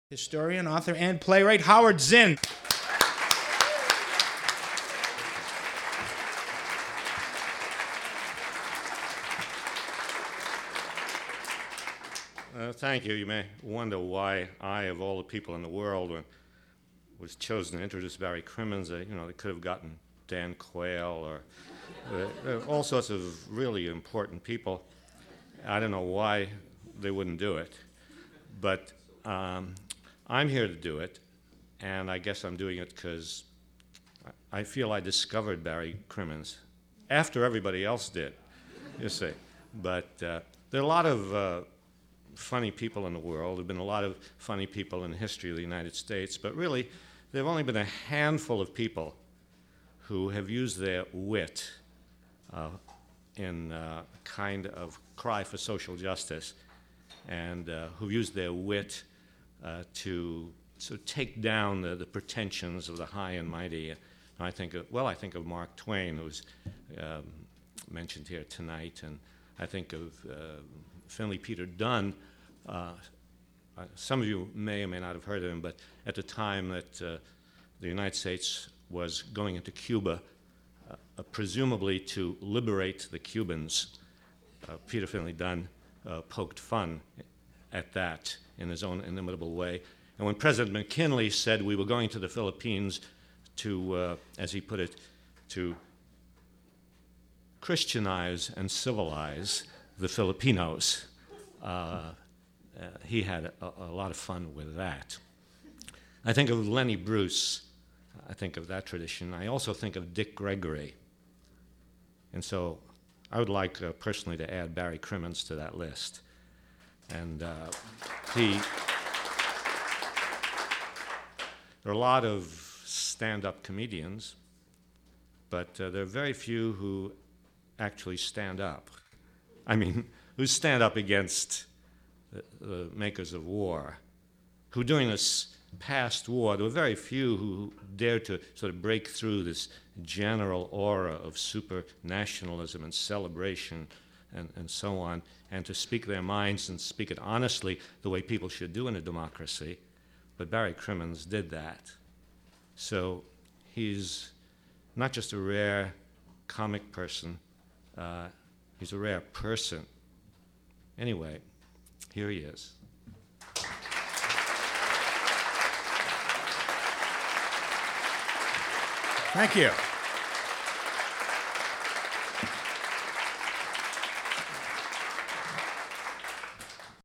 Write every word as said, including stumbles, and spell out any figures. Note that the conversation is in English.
Historian, author, and playwright Howard Zinn. Uh, thank you. You may wonder why I, of all the people in the world, uh, was chosen to introduce Barry Crimmins. Uh, you know, they could have gotten Dan Quayle or uh, uh, all sorts of really important people. I don't know why they wouldn't do it, but um, I'm here to do it, and I guess I'm doing it because I feel I discovered Barry Crimmins after everybody else did, you see. But uh, there are a lot of uh, funny people in the world. There have been a lot of funny people in the history of the United States, but really there have only been a handful of people who have used their wit uh, in a kind of cry for social justice, and uh, who've used their wit uh, to sort of take down the, the pretensions of the high and mighty. I think of, well, I think of Mark Twain, who's um, mentioned here tonight, and I think of uh, Finley Peter Dunne. Uh, uh, some of you may or may not have heard of him, but at the time that uh, the United States was going into Cuba, uh, uh, presumably to liberate the Cubans, uh, Peter Finley Dunne uh, poked fun at that in his own inimitable way. And when President McKinley said we were going to the Philippines to, uh, as he put it, to Christianize and civilize the Filipinos, uh, uh, he had a, a lot of fun with that. I think of Lenny Bruce. I think of that tradition. I also think of Dick Gregory. And so I would like uh, personally to add Barry Crimmins to that list. And uh, he, there are a lot of stand-up comedians, but uh, there are very few who actually stand up. I mean, who stand up against the, the makers of war, who during this past war, there were very few who dared to sort of break through this general aura of super-nationalism and celebration and, and so on, and to speak their minds and speak it honestly the way people should do in a democracy. But Barry Crimmins did that. So he's not just a rare comic person, uh, he's a rare person. Anyway, here he is. Thank you.